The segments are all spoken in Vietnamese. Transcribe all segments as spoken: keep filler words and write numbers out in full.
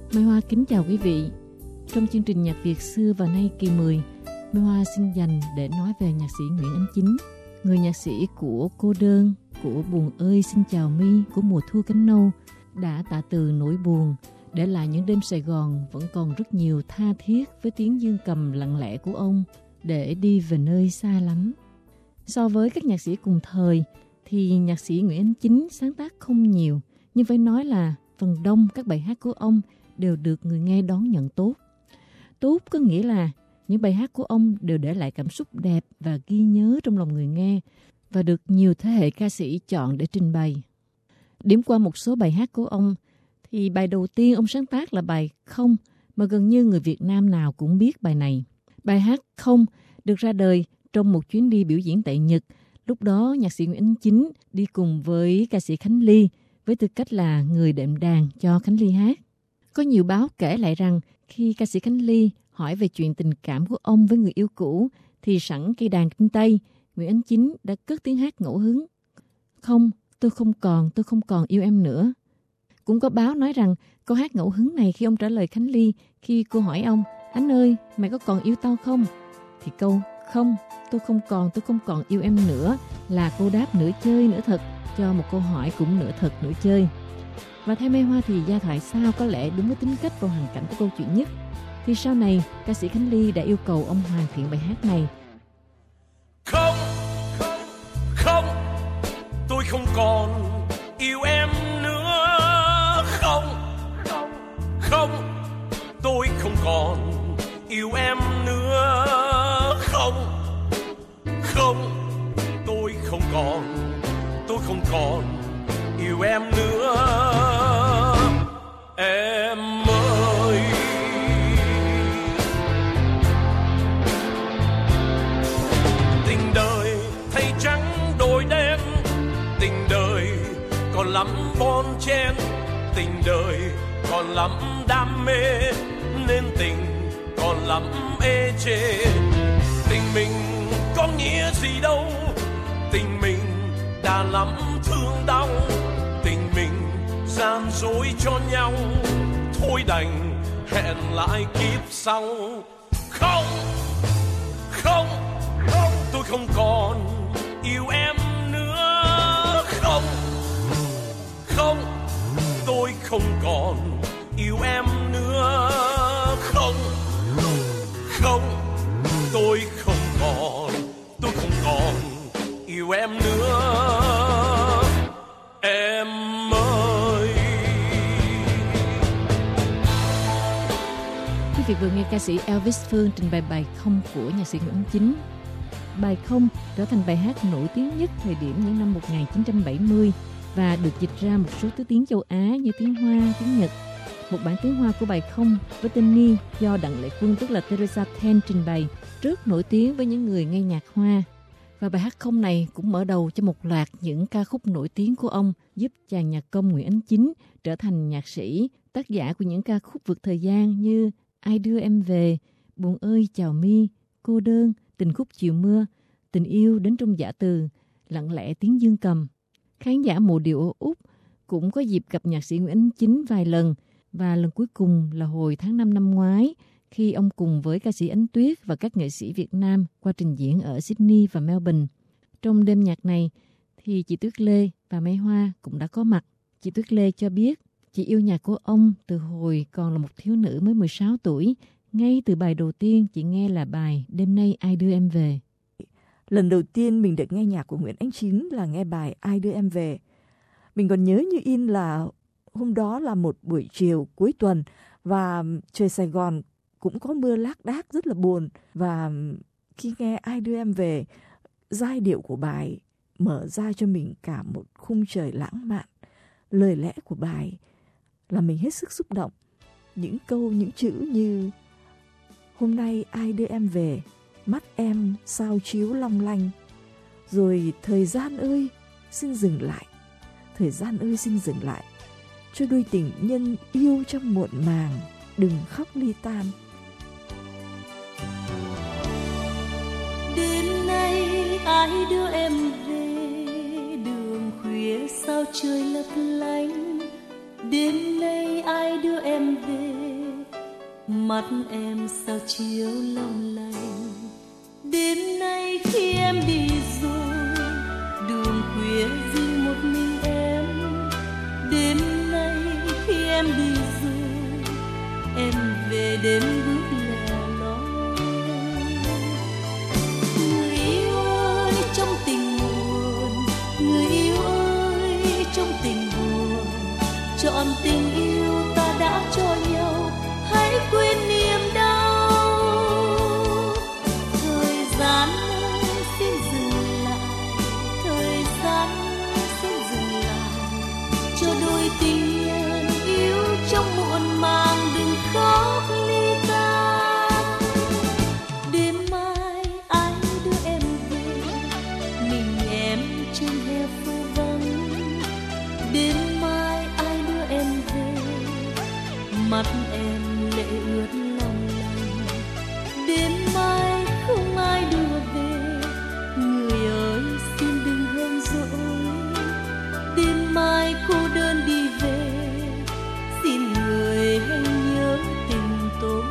Mai Hoa kính chào quý vị. Trong chương trình Nhạc Việt xưa và nay kỳ mười, Mai Hoa xin dành để nói về nhạc sĩ Nguyễn Ánh Chính, người nhạc sĩ của Cô Đơn, của Buồn Ơi Xin Chào Mi, của Mùa Thu Cánh Nâu, đã tạ từ nỗi buồn, để lại những đêm Sài Gòn vẫn còn rất nhiều tha thiết với tiếng dương cầm lặng lẽ của ông để đi về nơi xa lắm. So với các nhạc sĩ cùng thời thì nhạc sĩ Nguyễn Ánh Chính sáng tác không nhiều, nhưng phải nói là phần đông các bài hát của ông đều được người nghe đón nhận tốt. Tốt có nghĩa là những bài hát của ông đều để lại cảm xúc đẹp và ghi nhớ trong lòng người nghe và được nhiều thế hệ ca sĩ chọn để trình bày. Điểm qua một số bài hát của ông thì bài đầu tiên ông sáng tác là bài Không, mà gần như người Việt Nam nào cũng biết bài này. Bài hát Không được ra đời trong một chuyến đi biểu diễn tại Nhật. Lúc đó nhạc sĩ Nguyễn Ánh Chính đi cùng với ca sĩ Khánh Ly với tư cách là người đệm đàn cho Khánh Ly hát. Có nhiều báo kể lại rằng khi ca sĩ Khánh Ly hỏi về chuyện tình cảm của ông với người yêu cũ thì sẵn cây đàn kinh Tây, Nguyễn Ánh Chính đã cất tiếng hát ngẫu hứng. Không, tôi không còn, tôi không còn yêu em nữa. Cũng có báo nói rằng câu hát ngẫu hứng này khi ông trả lời Khánh Ly khi cô hỏi ông, anh ơi, mày có còn yêu tao không? Thì câu không, tôi không còn, tôi không còn yêu em nữa là câu đáp nửa chơi nửa thật cho một câu hỏi cũng nửa thật nửa chơi. Và theo Mai Hoa thì gia thoại sao có lẽ đúng với tính cách và hoàn cảnh của câu chuyện nhất. Thì sau này, ca sĩ Khánh Ly đã yêu cầu ông hoàn thiện bài hát này. Không, không, không, tôi không còn yêu em nữa. Không, không, không, tôi không còn yêu em nữa. Không, không, tôi không còn, tôi không còn yêu em nữa. Em ơi, tình đời thay trắng đổi đen, tình đời còn lắm bon chen, tình đời còn lắm đam mê, nên tình còn lắm ê chê. Tình mình có nghĩa gì đâu, tình mình đã lắm thương đau, tình mình gian dối cho nhau, thôi đành hẹn lại kiếp sau. Không, không, không, tôi không còn yêu em nữa. Không, không, tôi không còn yêu em nữa. Không, không, tôi không còn, tôi không còn yêu em nữa. Em ơi. Quý vị vừa nghe ca sĩ Elvis Phương trình bày bài Không của nhạc sĩ Nguyễn Ánh Chính. Bài Không trở thành bài hát nổi tiếng nhất thời điểm những năm một nghìn chín trăm bảy mươi và được dịch ra một số thứ tiếng châu Á như tiếng Hoa, tiếng Nhật. Một bản tiếng Hoa của bài Không với tên Ni do Đặng Lệ Quân tức là Teresa Ten trình bày rất nổi tiếng với những người nghe nhạc Hoa. Và bài hát Không này cũng mở đầu cho một loạt những ca khúc nổi tiếng của ông, giúp chàng nhạc công Nguyễn Ánh Chính trở thành nhạc sĩ, tác giả của những ca khúc vượt thời gian như Ai Đưa Em Về, Buồn Ơi Chào Mi, Cô Đơn, Tình Khúc Chiều Mưa, Tình Yêu Đến Trong Dã Từ, Lặng Lẽ Tiếng Dương Cầm. Khán giả mộ điệu ở Úc cũng có dịp gặp nhạc sĩ Nguyễn Ánh Chính vài lần, và lần cuối cùng là hồi tháng năm năm ngoái khi ông cùng với ca sĩ Ánh Tuyết và các nghệ sĩ Việt Nam qua trình diễn ở Sydney và Melbourne. Trong đêm nhạc này thì chị Tuyết Lê và Mai Hoa cũng đã có mặt. Chị Tuyết Lê cho biết chị yêu nhạc của ông từ hồi còn là một thiếu nữ mới mười sáu tuổi. Ngay từ bài đầu tiên chị nghe là bài Đêm Nay Ai Đưa Em Về. Lần đầu tiên mình được nghe nhạc của Nguyễn Ánh Chính là nghe bài Ai Đưa Em Về. Mình còn nhớ như in là hôm đó là một buổi chiều cuối tuần và trời Sài Gòn cũng có mưa lác đác rất là buồn. Và khi nghe Ai Đưa Em Về, giai điệu của bài mở ra cho mình cả một khung trời lãng mạn. Lời lẽ của bài là mình hết sức xúc động. Những câu, những chữ như hôm nay ai đưa em về, mắt em sao chiếu long lanh. Rồi thời gian ơi xin dừng lại, thời gian ơi xin dừng lại, cho đôi tình nhân yêu trong muộn màng, đừng khóc ly tan. Đêm nay ai đưa em về, đường khuya sao trời lấp lánh. Đêm nay ai đưa em về, mắt em sao chiếu long lanh. Đêm nay khi em đi rồi, đường khuya riêng một mình em. Đêm nay khi em đi rồi, em về đêm bước lẻ loi. Người yêu ơi trong tình buồn, người yêu ơi trong tình buồn, chọn tình yêu ta đã cho nhau, hãy quên niềm đau. Thời gian xin dừng lại, thời gian xin dừng lại, cho đôi tình nhân yêu trong muộn màng đừng khóc ly tan. Đêm mai ai đưa em về, mình em trên hè phố vắng. Đêm mai ai đưa em về, mắt em lệ ướt lòng lành. Đêm mai không ai đưa về, người ơi xin đừng hờn dỗi. Đêm mai cô đơn đi về, xin người hãy nhớ tình tôi.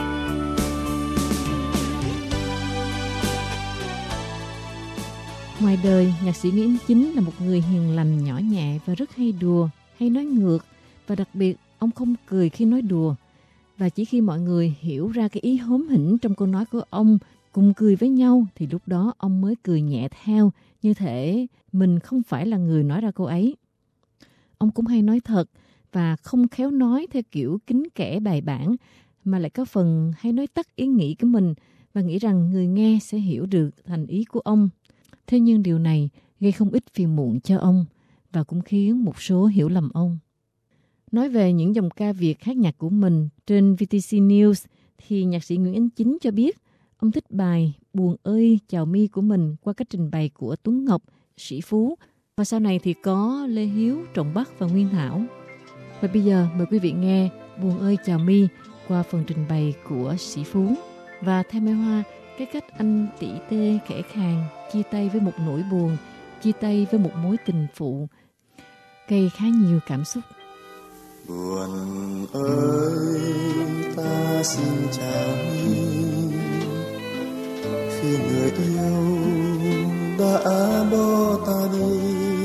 Ngoài đời, nhạc sĩ Nguyễn Ánh Chính là một người hiền lành, nhỏ nhẹ và rất hay đùa, hay nói ngược. Và đặc biệt, ông không cười khi nói đùa. Và chỉ khi mọi người hiểu ra cái ý hóm hỉnh trong câu nói của ông, cùng cười với nhau, thì lúc đó ông mới cười nhẹ theo, như thể mình không phải là người nói ra câu ấy. Ông cũng hay nói thật và không khéo nói theo kiểu kín kẽ bài bản, mà lại có phần hay nói tắt ý nghĩ của mình và nghĩ rằng người nghe sẽ hiểu được thành ý của ông. Thế nhưng điều này gây không ít phiền muộn cho ông và cũng khiến một số hiểu lầm ông. Nói về những dòng ca Việt hát nhạc của mình trên vê tê xê News thì nhạc sĩ Nguyễn Ánh Chính cho biết ông thích bài Buồn ơi chào mi của mình qua cách trình bày của Tuấn Ngọc, Sĩ Phú và sau này thì có Lê Hiếu, Trọng Bắc và Nguyên Thảo. Và bây giờ mời quý vị nghe Buồn ơi chào mi qua phần trình bày của Sĩ Phú. Và theo Mai Hoa, cái cách anh tỉ tê khẽ khàng chia tay với một nỗi buồn, chia tay với một mối tình phụ gây khá nhiều cảm xúc. Buồn ơi ta xin chào mi, khi người yêu đã bỏ ta đi.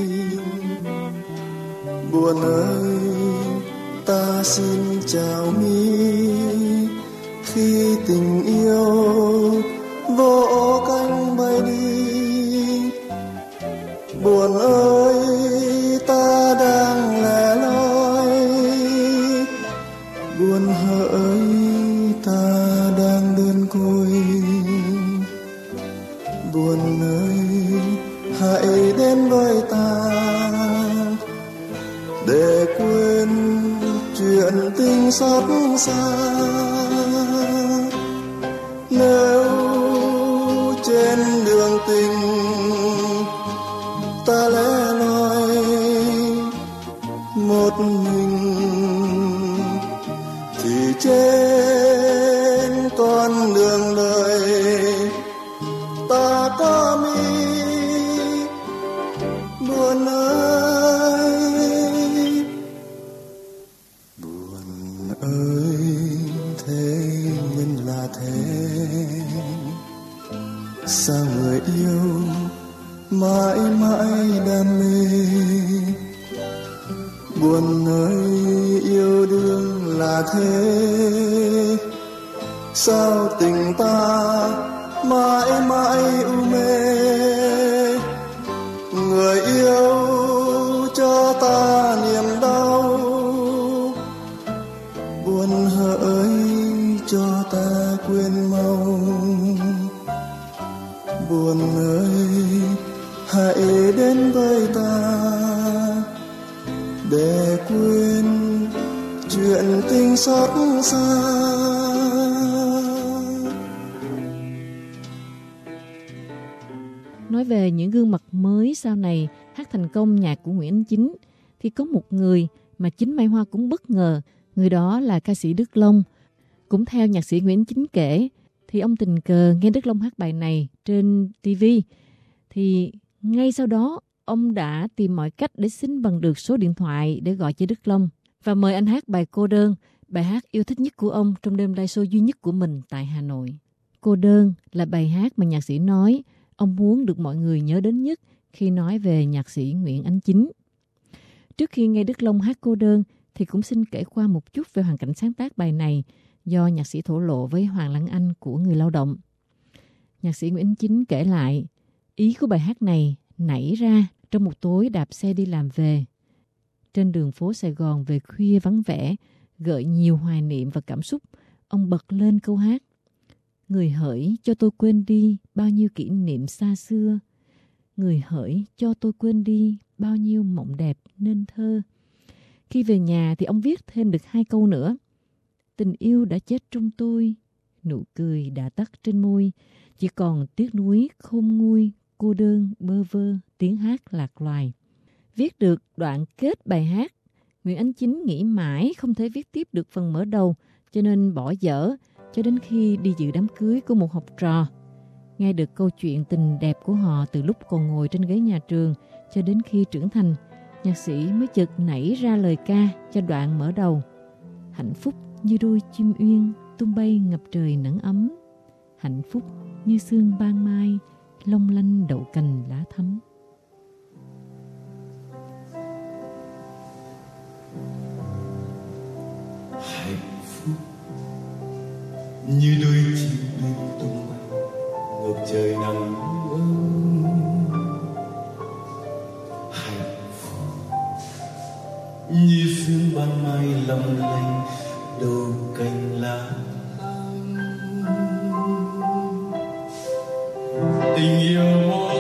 Buồn ơi ta xin chào mi, khi tình yêu vỗ cánh bay đi. Buồn ơi ta đang lẻ loi, buồn hỡi ta đang đơn côi. Buồn ơi hãy đến với ta để quên chuyện tình xót xa. Nếu trên đường tình ta lẻ loi một mình, thì trên con đường đời ta có mi. Buồn ơi, buồn ơi, thế nhân là thế, sao người yêu mãi mãi đam mê. Buồn ơi, yêu đương là thế, sao tình ta mãi mãi u mê. Người yêu cho ta niềm đau, buồn hỡi cho ta quên mau. Buồn ơi hãy đến với ta để quên chuyện tình xót xa. Nói về những gương mặt mới sau này hát thành công nhạc của Nguyễn Ánh Chính thì có một người mà chính Mai Hoa cũng bất ngờ, người đó là ca sĩ Đức Long. Cũng theo nhạc sĩ Nguyễn Ánh Chính kể thì ông tình cờ nghe Đức Long hát bài này trên ti vi, thì ngay sau đó ông đã tìm mọi cách để xin bằng được số điện thoại để gọi cho Đức Long và mời anh hát bài Cô Đơn. bài hát yêu thích nhất của ông trong đêm live show duy nhất của mình tại Hà Nội. Cô đơn là bài hát mà nhạc sĩ nói ông muốn được mọi người nhớ đến nhất khi nói về nhạc sĩ Nguyễn Ánh Chính. Trước khi nghe Đức Long hát Cô đơn thì cũng xin kể qua một chút về hoàn cảnh sáng tác bài này do nhạc sĩ thổ lộ với Hoàng Lan Anh của Người Lao Động. Nhạc sĩ Nguyễn Ánh Chính kể lại, ý của bài hát này nảy ra trong một tối đạp xe đi làm về. Trên đường phố Sài Gòn về khuya vắng vẻ, gợi nhiều hoài niệm và cảm xúc, ông bật lên câu hát. Người hỡi cho tôi quên đi bao nhiêu kỷ niệm xa xưa. Người hỡi cho tôi quên đi bao nhiêu mộng đẹp nên thơ. Khi về nhà thì ông viết thêm được hai câu nữa. Tình yêu đã chết trong tôi, nụ cười đã tắt trên môi, chỉ còn tiếc nuối khôn nguôi, cô đơn bơ vơ, tiếng hát lạc loài. Viết được đoạn kết bài hát, Nguyễn Ánh Chính nghĩ mãi không thể viết tiếp được phần mở đầu, cho nên bỏ dở cho đến khi đi dự đám cưới của một học trò. Nghe được câu chuyện tình đẹp của họ từ lúc còn ngồi trên ghế nhà trường cho đến khi trưởng thành, nhạc sĩ mới chợt nảy ra lời ca cho đoạn mở đầu. Hạnh phúc như đôi chim uyên tung bay ngập trời nắng ấm. Hạnh phúc như sương ban mai long lanh đậu cành lá thắm. Hạnh phúc như đôi chim uyên tung bay ngập trời nắng ấm. Hạnh phúc như sương ban mai long lanh đầu cành lá. Tình yêu một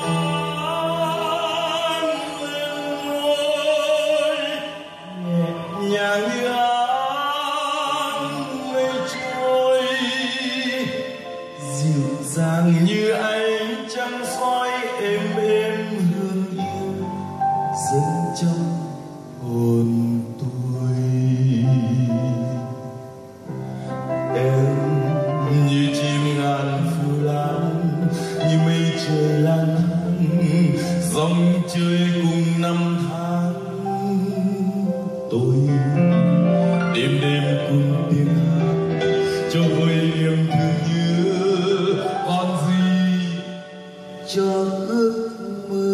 thoáng lên môi nhẹ nhàng như áng mây trôi, dịu dàng như ánh trăng soi êm êm hương yêu dâng trong hồn tôi. Em như chim ngàn phiêu lãng, như mây trời lang thang, dòng chơi cùng năm tháng. Tôi đêm đêm cùng tiếng hát cho vơi niềm thương nhớ, còn gì cho ước mơ.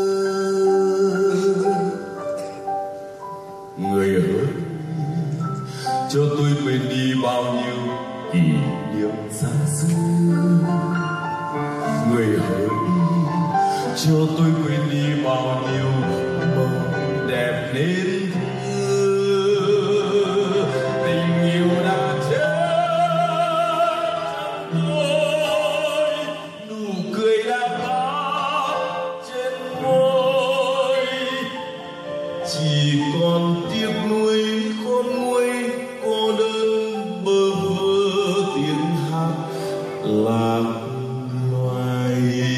Người ơi cho tôi quên đi bao nhiêu kỷ niệm xa xưa. Người hỡi cho tôi quên đi bao nhiêu mộng đẹp nên thơ. Tình yêu đã chết trong tôi, nụ cười đã tắt trên môi, chỉ còn tiếc nuối khôn nguôi, cô đơn bơ vơ tiếng hát lạc loài.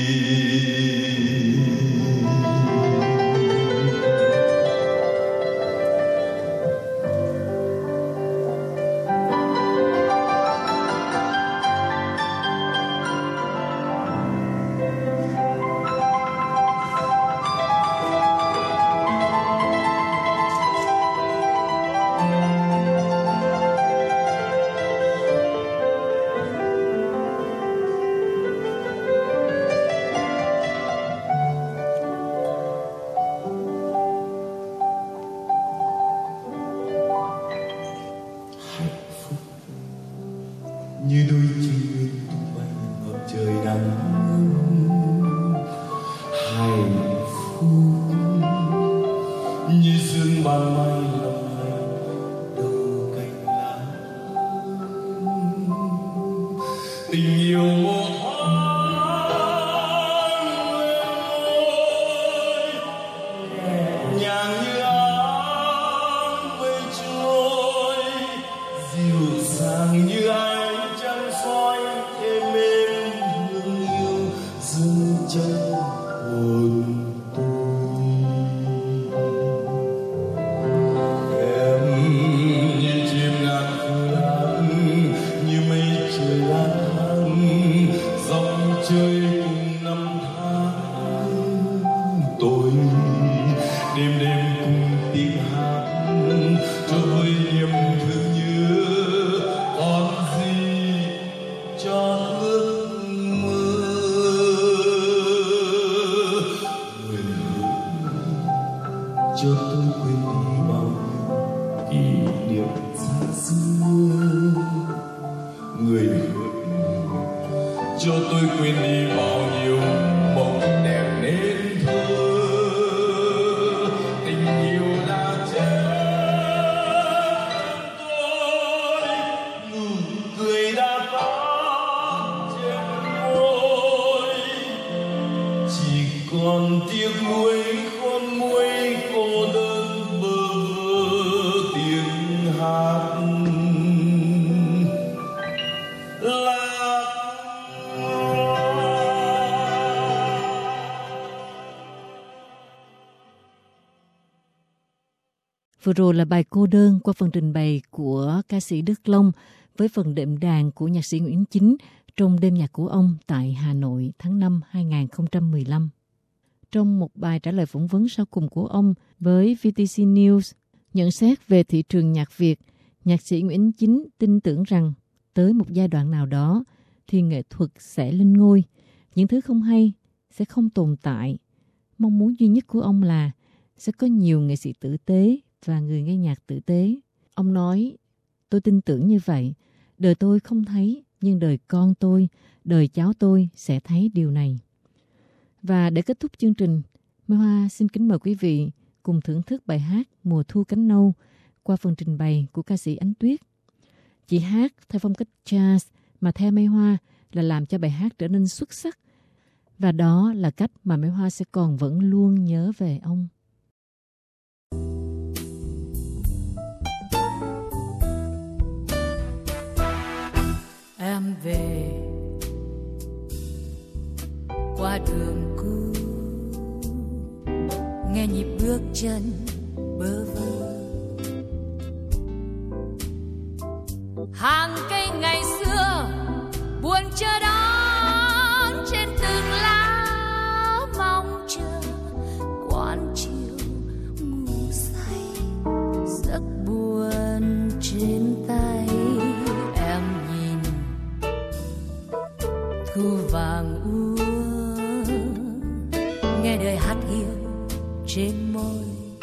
Như đôi chim uyên tung bay ngập trời nắng. Hạnh phúc như sương ban mai long lanh đầu cành lá. Tình yêu một thoáng lên môi nhàng như áng mây trôi, dịu dàng như ánh soi êm êm hương yêu dâng chân hồn tôi. tôi quên đi bao nhiêu kỷ niệm xa xưa. Người hỡi, cho tôi quên đi bao nhiêu mộng đẹp nên thơ. Tình yêu là chết tôi, nụ cười đã tắt trên môi, chỉ còn tiếc nuối con muối cô đơn bơ vơ tiếng hát. Vừa rồi là bài Cô đơn qua phần trình bày của ca sĩ Đức Long với phần đệm đàn của nhạc sĩ Nguyễn Chính trong đêm nhạc của ông tại Hà Nội tháng năm hai không một lăm. Trong một bài trả lời phỏng vấn sau cùng của ông với vê tê xê News, nhận xét về thị trường nhạc Việt, nhạc sĩ Nguyễn Chính tin tưởng rằng tới một giai đoạn nào đó thì nghệ thuật sẽ lên ngôi, những thứ không hay sẽ không tồn tại. Mong muốn duy nhất của ông là sẽ có nhiều nghệ sĩ tử tế và người nghe nhạc tử tế. Ông nói, tôi tin tưởng như vậy, đời tôi không thấy, nhưng đời con tôi, đời cháu tôi sẽ thấy điều này. Và để kết thúc chương trình, Mai Hoa xin kính mời quý vị cùng thưởng thức bài hát Mùa thu cánh nâu qua phần trình bày của ca sĩ Ánh Tuyết. Chị hát theo phong cách jazz mà theo Mai Hoa là làm cho bài hát trở nên xuất sắc. Và đó là cách mà Mai Hoa sẽ còn vẫn luôn nhớ về ông. Em về qua đường cũ, nghe nhịp bước chân bơ vơ. Hàng cây ngày xưa buồn chờ đón trên từng lá mong chờ. Quán chiều ngủ say giấc buồn trên tay. Em nhìn thu vàng úa, nghe đời hát hiu trên môi.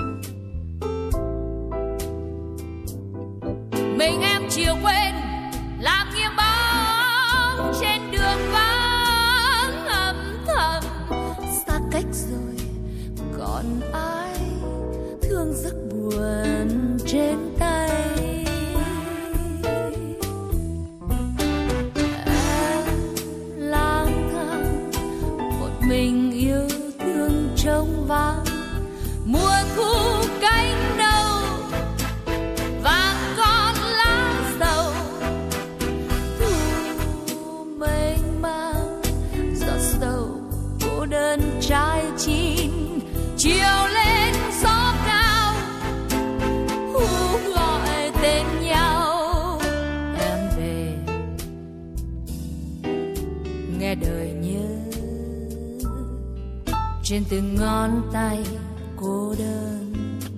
Mình em chiều quên làm nghiêng bóng trên đường vắng âm thầm. Xa cách rồi còn ai thương giấc buồn trên tay. Em lang thang một mình yêu thương trống vắng. Mùa thu cánh nâu vàng con lá dầu. Thu mênh mang giọt sầu cô đơn trái chín. Chiều lên gió cao hú gọi tên nhau. Em về nghe đời nhớ trên từng ngón tay cô đơn.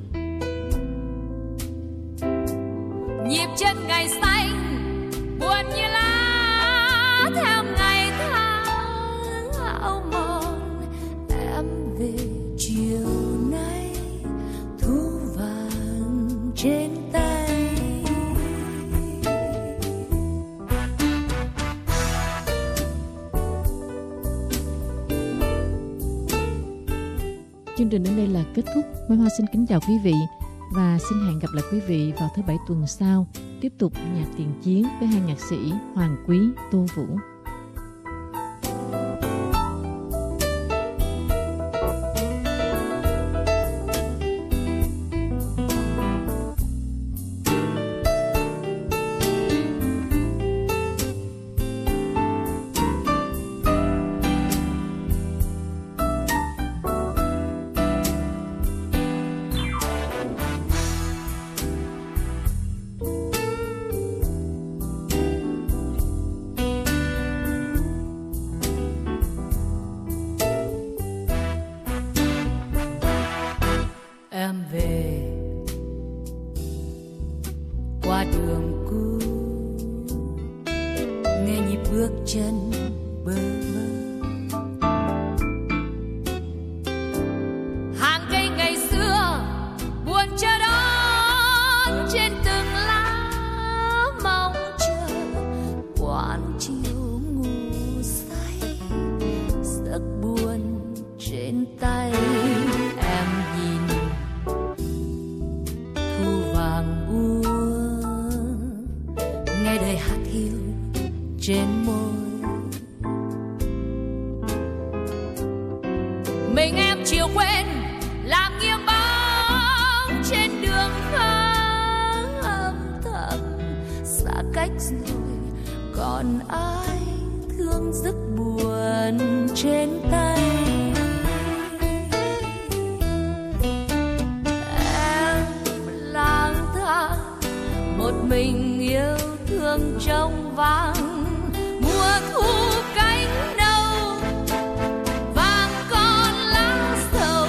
Nhịp chân ngày xanh buồn như lá theo ngày tháng áo mòn. Em về chiều nay thu vàng trên tay. Chương trình đến đây là kết thúc. Mai Hoa xin kính chào quý vị và xin hẹn gặp lại quý vị vào thứ Bảy tuần sau, tiếp tục nhạc tiền chiến với hai nhạc sĩ Hoàng Quý, Tô Vũ. Em về qua đường cũ, nghe nhịp bước chân bơ vơ. Hàng cây ngày xưa buồn thu vàng úa, nghe đời hát hiu trên môi. Mình em chiều quên làm nghiêng bóng trên đường vắng âm thầm, xa cách rồi còn ai thương giấc buồn trên tay. Em lang thang một mình yêu thương trong vắng mùa thu cánh nâu, vàng con lá sầu,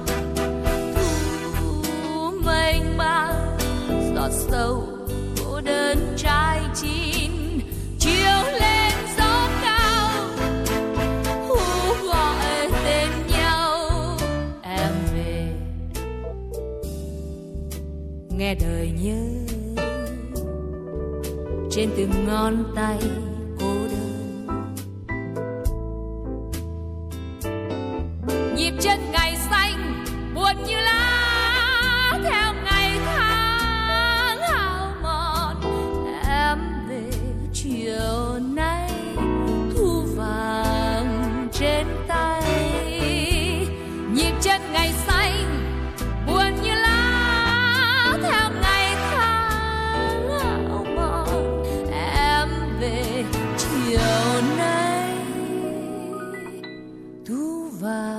thu mênh mang giọt sầu cô đơn trai chín, chiều lên gió cao hú gọi tên nhau. Em về nghe đời nhớ trên từng ngón tay cô đơn, nhịp chân ngày xanh buồn như lá theo ngày tháng hao mòn. Em về chiều nay thu vàng trên tay, nhịp chân ngày xanh buồn như lá theo ngày tháng hao mòn. Em về chiều nay thu vàng